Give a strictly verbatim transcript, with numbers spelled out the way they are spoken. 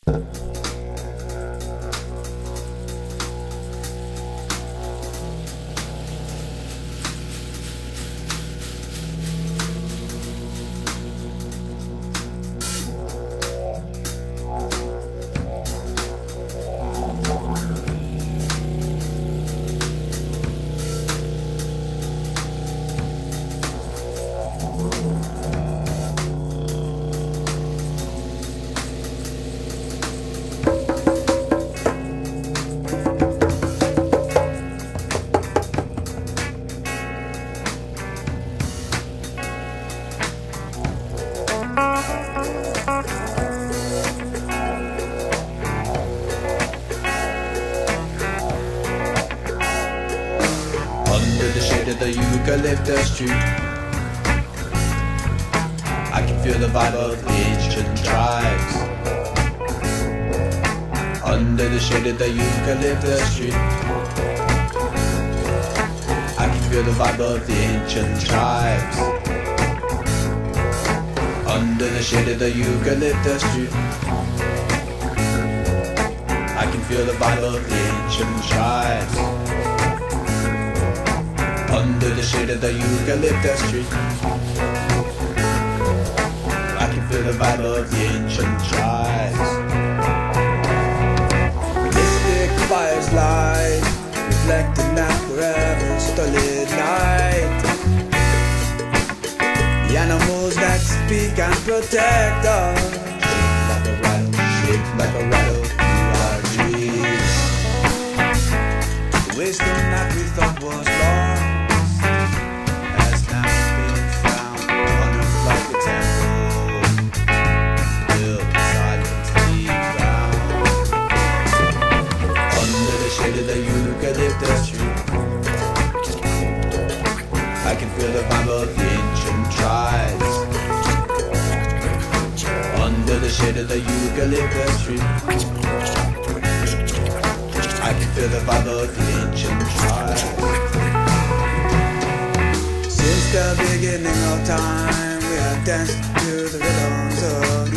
Under the shade of the eucalyptus tree, I can feel the vibe of the ancient tribes. Under the shade of the eucalyptus tree, I can feel the vibe of the ancient tribes. Under the shade of the eucalyptus tree, I can feel the vibe of the ancient tribes. Under the shade of the eucalyptus tree, I can feel the vibe of the ancient tribes. Mystic fires light, reflecting that forever starlit night. The animals that speak and protect us, shaped like a rattle, shaped like a rattle through our dreams. The wisdom that we thought was lost has now been found like a temple built silent deep ground. Under the shade of the eucalyptus tree, I can feel the vibe of the ancient tribes. Under the shade of the eucalyptus tree, I can feel the vibe of the ancient tribes. Since the beginning of time, we have danced to the rhythms of